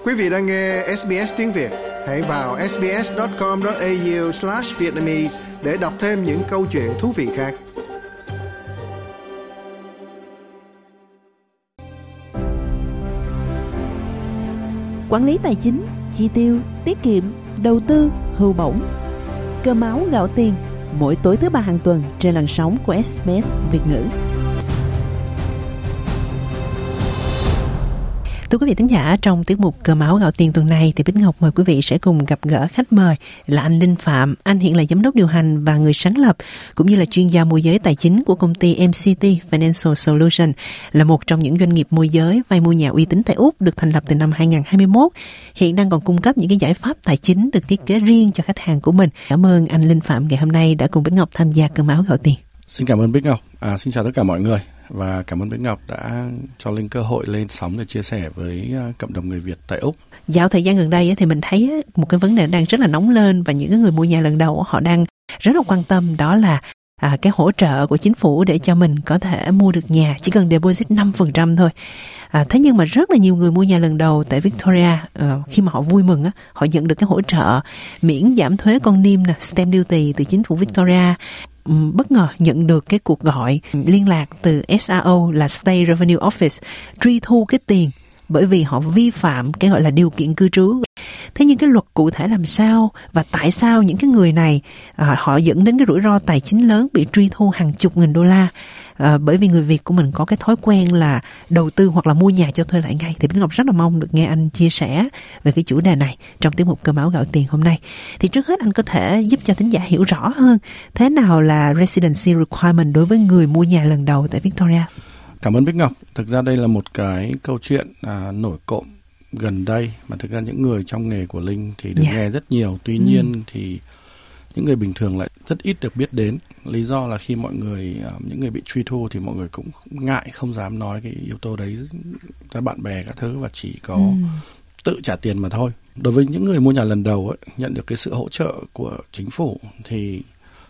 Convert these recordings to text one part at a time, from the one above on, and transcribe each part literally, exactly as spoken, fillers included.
Quý vị đang nghe ét bê ét tiếng Việt. Hãy vào ét bê ét chấm com chấm a u slash vietnamese để đọc thêm những câu chuyện thú vị khác. Quản lý tài chính, chi tiêu, tiết kiệm, đầu tư, hưu bổng. Cơm áo gạo tiền, mỗi tối thứ ba hàng tuần trên làn sóng của ét bê ét Việt ngữ. Thưa quý vị thính giả, trong tiết mục Cơm áo gạo tiền tuần này thì Bích Ngọc mời quý vị sẽ cùng gặp gỡ khách mời là anh Linh Phạm. Anh hiện là giám đốc điều hành và người sáng lập cũng như là chuyên gia môi giới tài chính của công ty em xê tê Financial Solution, là một trong những doanh nghiệp môi giới vay mua nhà uy tín tại Úc, được thành lập từ năm hai không hai mốt. Hiện đang còn cung cấp những cái giải pháp tài chính được thiết kế riêng cho khách hàng của mình. Cảm ơn anh Linh Phạm ngày hôm nay đã cùng Bích Ngọc tham gia Cơm áo gạo tiền. Xin cảm ơn Bích Ngọc. À, xin chào tất cả mọi người. Và cảm ơn Bích Ngọc đã cho Linh cơ hội lên sóng để chia sẻ với cộng đồng người Việt tại Úc. Dạo thời gian gần đây thì mình thấy một cái vấn đề đang rất là nóng lên và những người mua nhà lần đầu họ đang rất là quan tâm, đó là à, cái hỗ trợ của chính phủ để cho mình có thể mua được nhà, chỉ cần deposit năm phần trăm thôi. À, thế nhưng mà rất là nhiều người mua nhà lần đầu tại Victoria, à, khi mà họ vui mừng á, họ nhận được cái hỗ trợ miễn giảm thuế con niêm nè, stamp duty từ chính phủ Victoria. Bất ngờ nhận được cái cuộc gọi liên lạc từ ét rờ o là State Revenue Office truy thu cái tiền bởi vì họ vi phạm cái gọi là điều kiện cư trú. Thế nhưng cái luật cụ thể làm sao và tại sao những cái người này à, họ dẫn đến cái rủi ro tài chính lớn bị truy thu hàng chục nghìn đô la, à, bởi vì người Việt của mình có cái thói quen là đầu tư hoặc là mua nhà cho thuê lại ngay. Thì Bích Ngọc rất là mong được nghe anh chia sẻ về cái chủ đề này trong tiết mục Cơm áo gạo tiền hôm nay. Thì trước hết anh có thể giúp cho thính giả hiểu rõ hơn thế nào là residency requirement đối với người mua nhà lần đầu tại Victoria. Cảm ơn Bích Ngọc. Thực ra đây là một cái câu chuyện à, nổi cộm gần đây mà thực ra những người trong nghề của Linh thì được yeah. nghe rất nhiều. Tuy ừ. nhiên thì những người bình thường lại rất ít được biết đến. Lý do là khi mọi người, những người bị truy thu thì mọi người cũng ngại, không dám nói cái yếu tố đấy ra bạn bè các thứ và chỉ có ừ. tự trả tiền mà thôi. Đối với những người mua nhà lần đầu ấy, nhận được cái sự hỗ trợ của chính phủ thì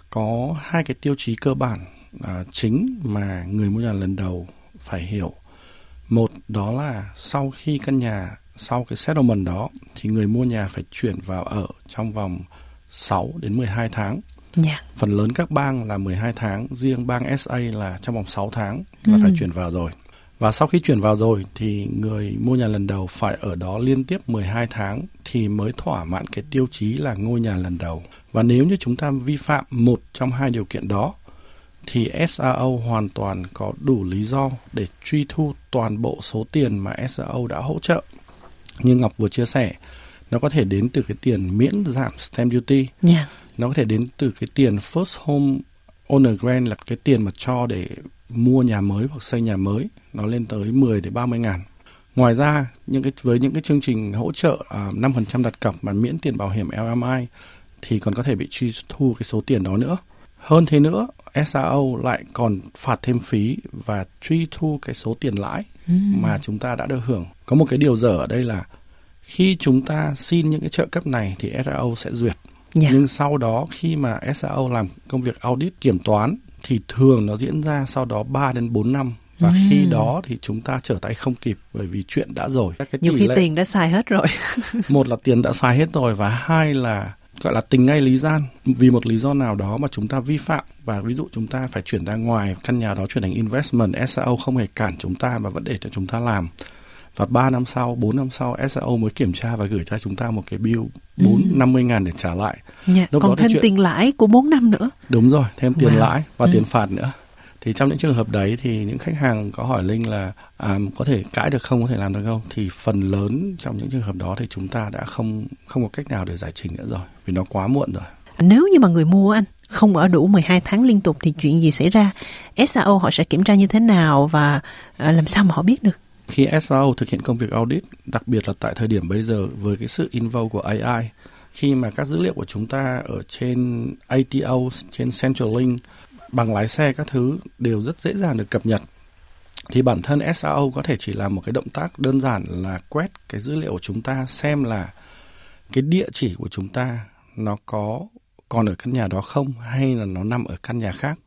có hai cái tiêu chí cơ bản à, chính mà người mua nhà lần đầu phải hiểu. Một, đó là sau khi căn nhà, sau cái settlement đó thì người mua nhà phải chuyển vào ở trong vòng sáu đến mười hai tháng. Yeah. Phần lớn các bang là mười hai tháng, riêng bang ét a là trong vòng sáu tháng là ừ. phải chuyển vào rồi. Và sau khi chuyển vào rồi thì người mua nhà lần đầu phải ở đó liên tiếp mười hai tháng thì mới thỏa mãn cái tiêu chí là ngôi nhà lần đầu. Và nếu như chúng ta vi phạm một trong hai điều kiện đó thì ét rờ o hoàn toàn có đủ lý do để truy thu toàn bộ số tiền mà ét rờ o đã hỗ trợ. Như Ngọc vừa chia sẻ, nó có thể đến từ cái tiền miễn giảm stamp duty, yeah. nó có thể đến từ cái tiền first home owner grant là cái tiền mà cho để mua nhà mới hoặc xây nhà mới, nó lên tới mười đến ba mươi ngàn. Ngoài ra, những cái, với những cái chương trình hỗ trợ uh, năm phần trăm đặt cọc mà miễn tiền bảo hiểm lờ em i thì còn có thể bị truy thu cái số tiền đó nữa. Hơn thế nữa, ét rờ o lại còn phạt thêm phí và truy thu cái số tiền lãi mm. mà chúng ta đã được hưởng. Có một cái điều dở ở đây là khi chúng ta xin những cái trợ cấp này thì ét rờ o sẽ duyệt. Yeah. Nhưng sau đó khi mà ét rờ o làm công việc audit kiểm toán thì thường nó diễn ra sau đó ba đến bốn năm. Và mm. khi đó thì chúng ta trở tay không kịp bởi vì chuyện đã rồi. Cái Nhiều khi lệ... tiền đã xài hết rồi. Một là tiền đã xài hết rồi và hai là gọi là tình ngay lý gian. Vì một lý do nào đó mà chúng ta vi phạm và ví dụ chúng ta phải chuyển ra ngoài, căn nhà đó chuyển thành investment, ét rờ o không hề cản chúng ta mà vẫn để cho chúng ta làm. Và ba năm sau, bốn năm sau ét rờ o mới kiểm tra và gửi cho chúng ta một cái bill bốn năm mươi ngàn để trả lại. Yeah, còn thêm chuyện... tiền lãi của bốn năm nữa. Đúng rồi, thêm tiền wow. lãi và ừ. tiền phạt nữa. Thì trong những trường hợp đấy thì những khách hàng có hỏi Linh là à, có thể cãi được không, có thể làm được không? Thì phần lớn trong những trường hợp đó thì chúng ta đã không không có cách nào để giải trình nữa rồi, vì nó quá muộn rồi. Nếu như mà người mua anh không ở đủ mười hai tháng liên tục thì chuyện gì xảy ra? ét rờ o họ sẽ kiểm tra như thế nào và à, làm sao mà họ biết được? Khi ét rờ o thực hiện công việc audit, đặc biệt là tại thời điểm bây giờ với cái sự involve của a i, khi mà các dữ liệu của chúng ta ở trên a tê o, trên Centrelink, bằng lái xe các thứ đều rất dễ dàng được cập nhật, thì bản thân ét rờ o có thể chỉ làm một cái động tác đơn giản là quét cái dữ liệu của chúng ta xem là cái địa chỉ của chúng ta nó có còn ở căn nhà đó không hay là nó nằm ở căn nhà khác.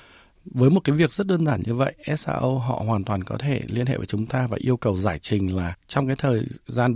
Với một cái việc rất đơn giản như vậy, ét rờ o họ hoàn toàn có thể liên hệ với chúng ta và yêu cầu giải trình là trong cái thời gian đó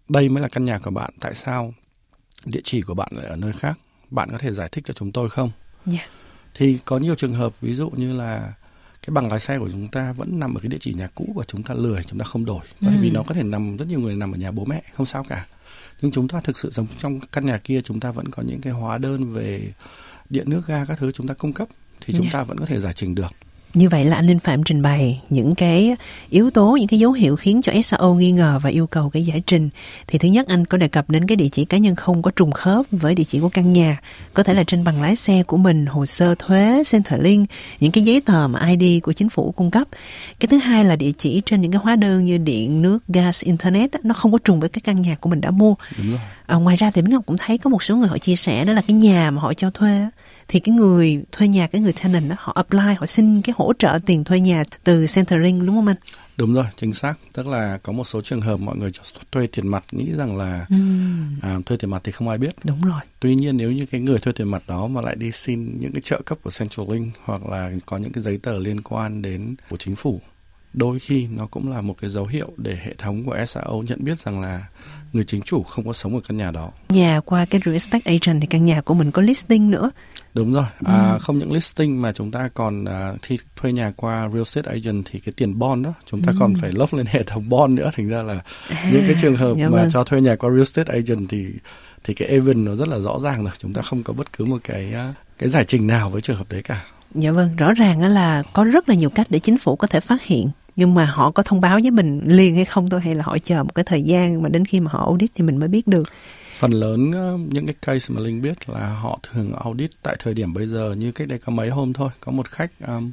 đây mới là căn nhà của bạn, tại sao địa chỉ của bạn lại ở nơi khác, bạn có thể giải thích cho chúng tôi không? Yeah. Thì có nhiều trường hợp ví dụ như là cái bằng lái xe của chúng ta vẫn nằm ở cái địa chỉ nhà cũ và chúng ta lười, chúng ta không đổi. Bởi ừ. vì nó có thể nằm, rất nhiều người nằm ở nhà bố mẹ, không sao cả. Nhưng chúng ta thực sự sống trong căn nhà kia, chúng ta vẫn có những cái hóa đơn về điện nước ga các thứ chúng ta cung cấp, thì chúng yeah. ta vẫn có thể giải trình được. Như vậy là anh Linh Phạm trình bày những cái yếu tố, những cái dấu hiệu khiến cho ét a o nghi ngờ và yêu cầu cái giải trình. Thì thứ nhất, anh có đề cập đến cái địa chỉ cá nhân không có trùng khớp với địa chỉ của căn nhà. Có thể là trên bằng lái xe của mình, hồ sơ thuế, Centrelink, những cái giấy tờ mà i đê của chính phủ cung cấp. Cái thứ hai là địa chỉ trên những cái hóa đơn như điện, nước, gas, internet, nó không có trùng với cái căn nhà của mình đã mua. Đúng rồi. À, ngoài ra thì Bính Ngọc cũng thấy có một số người họ chia sẻ đó là cái nhà mà họ cho thuê thì cái người thuê nhà, cái người tenant đó, họ apply, họ xin cái hỗ trợ tiền thuê nhà từ Centrelink, đúng không anh? Đúng rồi, chính xác. Tức là có một số trường hợp mọi người cho thuê tiền mặt nghĩ rằng là uhm. à, thuê tiền mặt thì không ai biết. Đúng rồi. Tuy nhiên nếu như cái người thuê tiền mặt đó mà lại đi xin những cái trợ cấp của Centrelink hoặc là có những cái giấy tờ liên quan đến của chính phủ, đôi khi nó cũng là một cái dấu hiệu để hệ thống của ét a o nhận biết rằng là người chính chủ không có sống ở căn nhà đó. Nhà qua cái real estate agent thì căn nhà của mình có listing nữa. Đúng rồi. À, ừ. Không những listing mà chúng ta còn à, khi thuê nhà qua real estate agent thì cái tiền bond đó chúng ta ừ. còn phải lốc lên hệ thống bond nữa. Thành ra là à, những cái trường hợp mà vâng. cho thuê nhà qua real estate agent thì thì cái event nó rất là rõ ràng rồi. Chúng ta không có bất cứ một cái cái giải trình nào với trường hợp đấy cả. Dạ vâng, rõ ràng là có rất là nhiều cách để chính phủ có thể phát hiện. Nhưng mà họ có thông báo với mình liền hay không thôi, hay là họ chờ một cái thời gian mà đến khi mà họ audit thì mình mới biết được? Phần lớn những cái case mà Linh biết là họ thường audit tại thời điểm bây giờ. Như cách đây có mấy hôm thôi, có một khách um,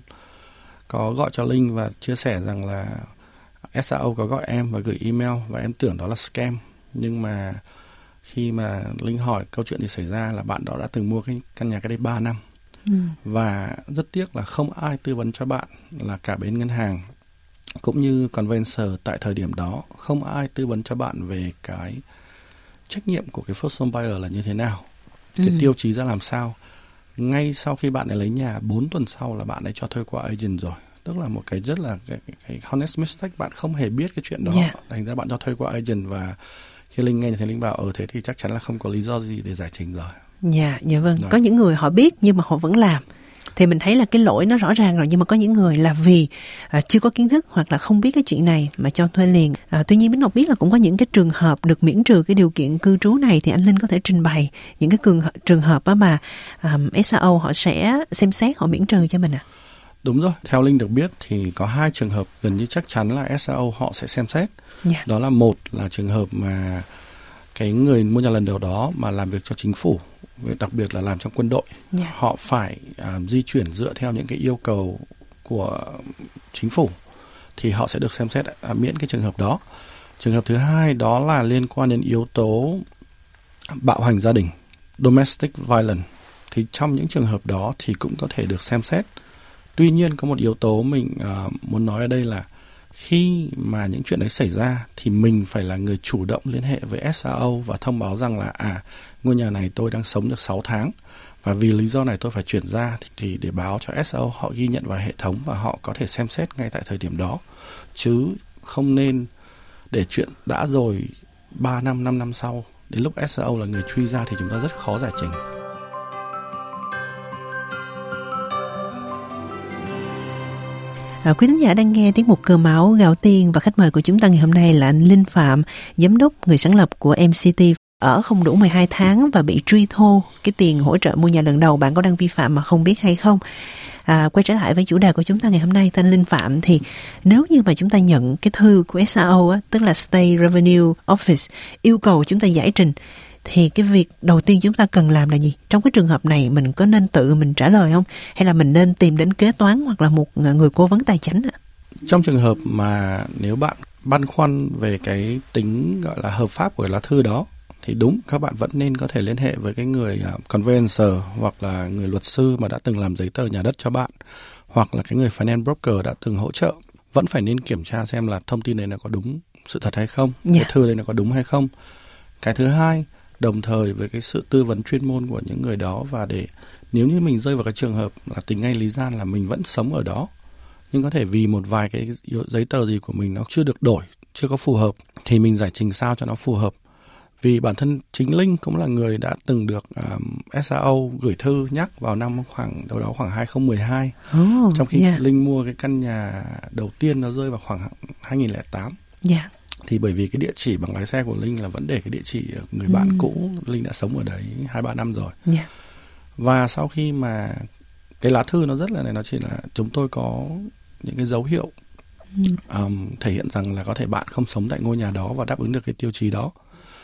có gọi cho Linh và chia sẻ rằng là ét a o có gọi em và gửi email và em tưởng đó là scam. Nhưng mà khi mà Linh hỏi câu chuyện thì xảy ra là bạn đó đã từng mua cái căn nhà cái đây ba năm. Ừ. Và rất tiếc là không ai tư vấn cho bạn, là cả bên ngân hàng cũng như conveyancer tại thời điểm đó, không ai tư vấn cho bạn về cái trách nhiệm của cái first home buyer là như thế nào, cái ừ. tiêu chí ra làm sao. Ngay sau khi bạn ấy lấy nhà, bốn tuần sau là bạn ấy cho thuê qua agent rồi. Tức là một cái rất là cái, cái honest mistake, bạn không hề biết cái chuyện đó. Yeah. Thành ra bạn cho thuê qua agent và khi Linh nghe thì Linh bảo ờ thế thì chắc chắn là không có lý do gì để giải trình rồi. Dạ, dạ vâng. Rồi. Có những người họ biết nhưng mà họ vẫn làm. Thì mình thấy là cái lỗi nó rõ ràng rồi, nhưng mà có những người là vì à, chưa có kiến thức hoặc là không biết cái chuyện này mà cho thuê liền. À, tuy nhiên Bính Ngọc biết là cũng có những cái trường hợp được miễn trừ cái điều kiện cư trú này, thì anh Linh có thể trình bày những cái trường, trường hợp đó mà à, ét a o họ sẽ xem xét, họ miễn trừ cho mình à? Đúng rồi, theo Linh được biết thì có hai trường hợp gần như chắc chắn là ét a o họ sẽ xem xét. Yeah. Đó là một là trường hợp mà cái người mua nhà lần đầu đó mà làm việc cho chính phủ, đặc biệt là làm trong quân đội, yeah. họ phải uh, di chuyển dựa theo những cái yêu cầu của chính phủ thì họ sẽ được xem xét uh, miễn cái trường hợp đó. Trường hợp thứ hai đó là liên quan đến yếu tố bạo hành gia đình, domestic violence, thì trong những trường hợp đó thì cũng có thể được xem xét. Tuy nhiên có một yếu tố mình uh, muốn nói ở đây là khi mà những chuyện đấy xảy ra thì mình phải là người chủ động liên hệ với ét a o và thông báo rằng là à, ngôi nhà này tôi đang sống được sáu tháng và vì lý do này tôi phải chuyển ra, thì, thì để báo cho ét a o họ ghi nhận vào hệ thống và họ có thể xem xét ngay tại thời điểm đó. Chứ không nên để chuyện đã rồi ba năm, năm năm sau, đến lúc ét a o là người truy ra thì chúng ta rất khó giải trình. À, quý khán giả đang nghe tiết mục Cơm Áo Gạo Tiền và khách mời của chúng ta ngày hôm nay là anh Linh Phạm, giám đốc người sáng lập của em xê tê. Ở không đủ mười hai tháng và bị truy thu cái tiền hỗ trợ mua nhà lần đầu, bạn có đang vi phạm mà không biết hay không? À, quay trở lại với chủ đề của chúng ta ngày hôm nay, tên Linh Phạm, thì nếu như mà chúng ta nhận cái thư của ét a o á, tức là State Revenue Office, yêu cầu chúng ta giải trình, thì cái việc đầu tiên chúng ta cần làm là gì? Trong cái trường hợp này mình có nên tự mình trả lời không? Hay là mình nên tìm đến kế toán hoặc là một người cố vấn tài chính? Trong trường hợp mà nếu bạn băn khoăn về cái tính gọi là hợp pháp của lá thư đó, thì đúng, các bạn vẫn nên có thể liên hệ với cái người uh, conveyancer hoặc là người luật sư mà đã từng làm giấy tờ nhà đất cho bạn, hoặc là cái người finance broker đã từng hỗ trợ. Vẫn phải nên kiểm tra xem là thông tin này nó có đúng sự thật hay không, yeah. cái thư này nó có đúng hay không. Cái thứ hai, đồng thời với cái sự tư vấn chuyên môn của những người đó, và để nếu như mình rơi vào cái trường hợp là tình ngay lý gian là mình vẫn sống ở đó, nhưng có thể vì một vài cái giấy tờ gì của mình nó chưa được đổi, chưa có phù hợp, thì mình giải trình sao cho nó phù hợp. Vì bản thân chính Linh cũng là người đã từng được um, ét a o gửi thư nhắc vào năm khoảng đâu đó khoảng hai không một hai. Oh, trong khi yeah. Linh mua cái căn nhà đầu tiên nó rơi vào khoảng hai không không tám. Yeah. Thì bởi vì cái địa chỉ bằng lái xe của Linh là vẫn để cái địa chỉ người bạn mm. cũ, Linh đã sống ở đấy hai ba năm rồi. Yeah. Và sau khi mà cái lá thư nó rất là này, nó chỉ là chúng tôi có những cái dấu hiệu mm. um, thể hiện rằng là có thể bạn không sống tại ngôi nhà đó và đáp ứng được cái tiêu chí đó.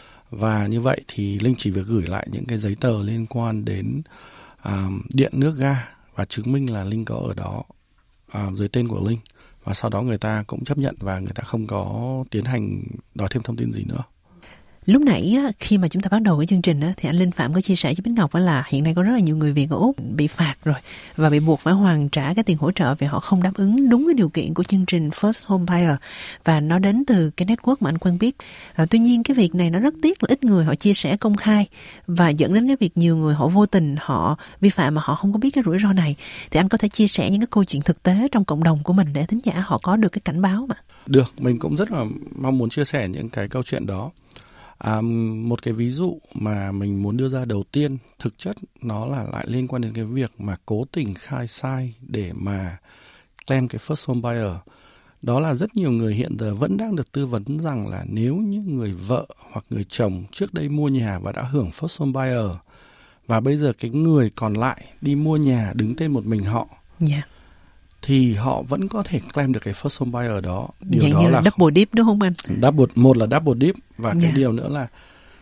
Và như vậy thì Linh chỉ việc gửi lại những cái giấy tờ liên quan đến um, điện, nước, ga và chứng minh là Linh có ở đó uh, dưới tên của Linh. Và sau đó người ta cũng chấp nhận và người ta không có tiến hành đòi thêm thông tin gì nữa. Lúc nãy á, khi mà chúng ta bắt đầu cái chương trình á, thì anh Linh Phạm có chia sẻ cho Bích Ngọc á là hiện nay có rất là nhiều người Việt ở Úc bị phạt rồi và bị buộc phải hoàn trả cái tiền hỗ trợ vì họ không đáp ứng đúng cái điều kiện của chương trình First Home Buyer, và nó đến từ cái network mà anh quen biết. À, tuy nhiên cái việc này nó rất tiếc là ít người họ chia sẻ công khai và dẫn đến cái việc nhiều người họ vô tình họ vi phạm mà họ không có biết cái rủi ro này. Thì anh có thể chia sẻ những cái câu chuyện thực tế trong cộng đồng của mình để thính giả họ có được cái cảnh báo mà. Được, mình cũng rất là mong muốn chia sẻ những cái câu chuyện đó. À, một cái ví dụ mà mình muốn đưa ra đầu tiên, thực chất nó là lại liên quan đến cái việc mà cố tình khai sai để mà claim cái first home buyer. Đó là rất nhiều người hiện giờ vẫn đang được tư vấn rằng là nếu như người vợ hoặc người chồng trước đây mua nhà và đã hưởng first home buyer và bây giờ cái người còn lại đi mua nhà đứng tên một mình họ, yeah. thì họ vẫn có thể claim được cái first home buyer đó. Điều vậy đó như là, là double dip đúng không anh? Double, một là double dip và yeah. cái điều nữa là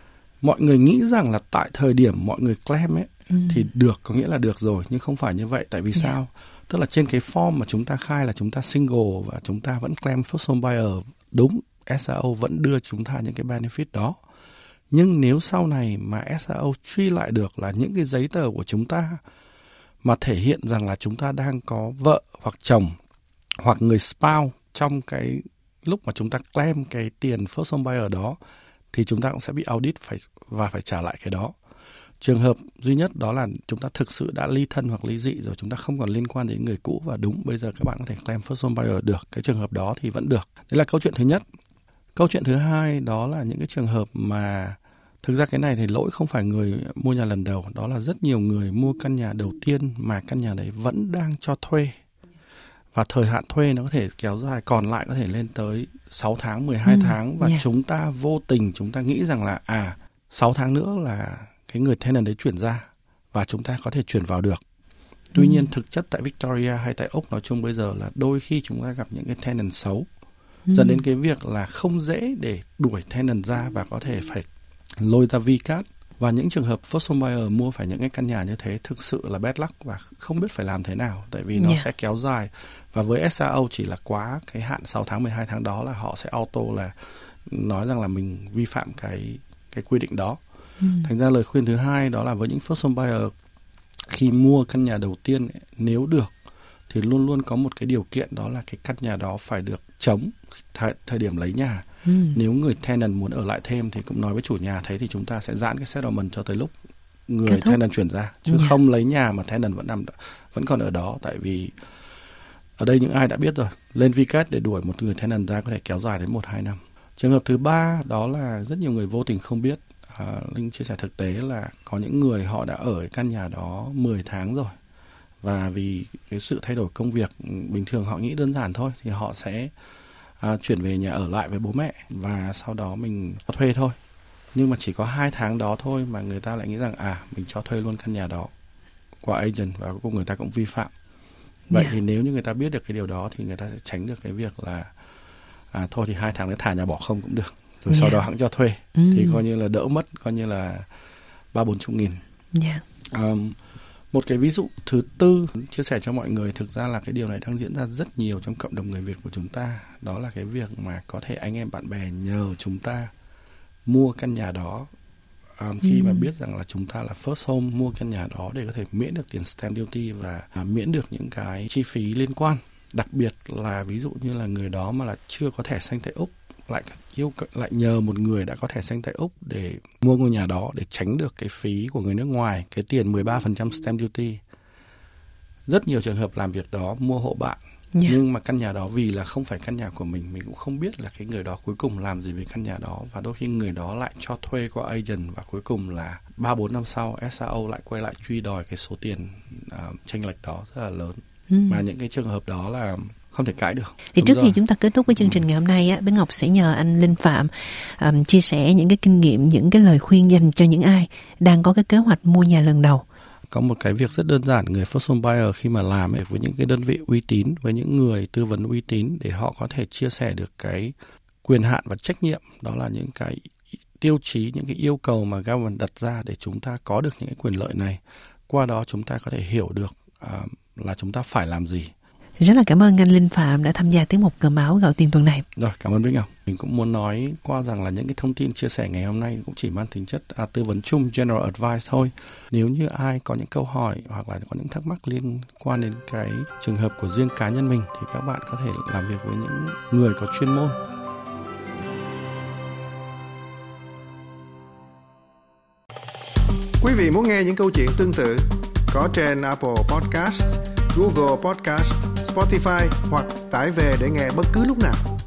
mọi người nghĩ rằng là tại thời điểm mọi người claim ấy ừ. thì được, có nghĩa là được rồi, nhưng không phải như vậy. Tại vì yeah. sao? Tức là trên cái form mà chúng ta khai là chúng ta single và chúng ta vẫn claim first home buyer, đúng, ét a o vẫn đưa chúng ta những cái benefit đó. Nhưng nếu sau này mà ét a o truy lại được là những cái giấy tờ của chúng ta mà thể hiện rằng là chúng ta đang có vợ hoặc chồng hoặc người spouse trong cái lúc mà chúng ta claim cái tiền first home buyer đó, thì chúng ta cũng sẽ bị audit phải, và phải trả lại cái đó. Trường hợp duy nhất đó là chúng ta thực sự đã ly thân hoặc ly dị rồi, chúng ta không còn liên quan đến người cũ và đúng, bây giờ các bạn có thể claim first home buyer được. Cái trường hợp đó thì vẫn được. Đấy là câu chuyện thứ nhất. Câu chuyện thứ hai đó là những cái trường hợp mà thực ra cái này thì lỗi không phải người mua nhà lần đầu, đó là rất nhiều người mua căn nhà đầu tiên mà căn nhà đấy vẫn đang cho thuê. Và thời hạn thuê nó có thể kéo dài, còn lại có thể lên tới sáu tháng, mười hai ừ, tháng. Và yeah. chúng ta vô tình chúng ta nghĩ rằng là à, sáu tháng nữa là cái người tenant đấy chuyển ra và chúng ta có thể chuyển vào được. Tuy ừ. nhiên thực chất tại Victoria hay tại Úc nói chung bây giờ là đôi khi chúng ta gặp những cái tenant xấu, ừ. dẫn đến cái việc là không dễ để đuổi tenant ra và có thể phải lôi ra vê cát. Và những trường hợp first home buyer mua phải những cái căn nhà như thế thực sự là bad luck và không biết phải làm thế nào, tại vì nó yeah. sẽ kéo dài. Và với ét a o chỉ là quá cái hạn sáu tháng, mười hai tháng đó là họ sẽ auto là nói rằng là mình vi phạm cái, cái quy định đó. Ừ. Thành ra lời khuyên thứ hai đó là với những first home buyer khi mua căn nhà đầu tiên ấy, nếu được thì luôn luôn có một cái điều kiện, đó là cái căn nhà đó phải được trống thời, thời điểm lấy nhà. Ừ. Nếu người tenant muốn ở lại thêm thì cũng nói với chủ nhà, thế thì chúng ta sẽ giãn cái settlement cho tới lúc người tenant chuyển ra, chứ yeah. không lấy nhà mà tenant vẫn nằm vẫn còn ở đó. Tại vì ở đây những ai đã biết rồi, lên vê cát để đuổi một người tenant ra có thể kéo dài đến một hai năm. Trường hợp thứ ba đó là rất nhiều người vô tình không biết. À, Linh chia sẻ thực tế là có những người họ đã ở căn nhà đó mười tháng rồi, và vì cái sự thay đổi công việc bình thường họ nghĩ đơn giản thôi thì họ sẽ à, chuyển về nhà ở lại với bố mẹ và sau đó mình cho thuê thôi. Nhưng mà chỉ có hai tháng đó thôi mà người ta lại nghĩ rằng à mình cho thuê luôn căn nhà đó qua agent, và cuối cùng người ta cũng vi phạm. Vậy yeah. thì nếu như người ta biết được cái điều đó thì người ta sẽ tránh được cái việc là à, thôi thì hai tháng đấy thả nhà bỏ không cũng được, rồi yeah. sau đó hẵng cho thuê, ừ. thì coi như là đỡ mất, coi như là ba bốn chục nghìn. Yeah. Um, một cái ví dụ thứ tư chia sẻ cho mọi người, thực ra là cái điều này đang diễn ra rất nhiều trong cộng đồng người Việt của chúng ta, đó là cái việc mà có thể anh em bạn bè nhờ chúng ta mua căn nhà đó um, khi ừ. mà biết rằng là chúng ta là first home, mua căn nhà đó để có thể miễn được tiền stamp duty và à, miễn được những cái chi phí liên quan. Đặc biệt là ví dụ như là người đó mà là chưa có thẻ xanh tại Úc, lại yêu lại nhờ một người đã có thẻ xanh tại Úc để mua ngôi nhà đó để tránh được cái phí của người nước ngoài, cái tiền mười ba phần trăm stamp duty. Rất nhiều trường hợp làm việc đó, mua hộ bạn Yeah. Nhưng mà căn nhà đó vì là không phải căn nhà của mình, mình cũng không biết là cái người đó cuối cùng làm gì với căn nhà đó, và đôi khi người đó lại cho thuê qua agent, và cuối cùng là ba bốn năm sau ét a o lại quay lại truy đòi cái số tiền uh, chênh lệch đó rất là lớn. Ừ. Mà những cái trường hợp đó là không thể cãi được. Thì Đúng trước rồi. khi chúng ta kết thúc với chương trình ngày hôm nay á, Bé Ngọc sẽ nhờ anh Linh Phạm um, chia sẻ những cái kinh nghiệm, những cái lời khuyên dành cho những ai đang có cái kế hoạch mua nhà lần đầu. Có một cái việc rất đơn giản người first home buyer khi mà làm ấy, với những cái đơn vị uy tín, với những người tư vấn uy tín, để họ có thể chia sẻ được cái quyền hạn và trách nhiệm, đó là những cái tiêu chí, những cái yêu cầu mà government đặt ra để chúng ta có được những cái quyền lợi này. Qua đó chúng ta có thể hiểu được uh, là chúng ta phải làm gì. Rất là cảm ơn anh Linh Phạm đã tham gia tiết mục Cờ Máu Gạo Tiền tuần này. Rồi, cảm ơn Bích Ngọc. Mình cũng muốn nói qua rằng là những cái thông tin chia sẻ ngày hôm nay cũng chỉ mang tính chất à, tư vấn chung, general advice thôi. Nếu như ai có những câu hỏi hoặc là có những thắc mắc liên quan đến cái trường hợp của riêng cá nhân mình thì các bạn có thể làm việc với những người có chuyên môn. Quý vị muốn nghe những câu chuyện tương tự có trên Apple Podcast, Google Podcast, Spotify hoặc tải về để nghe bất cứ lúc nào.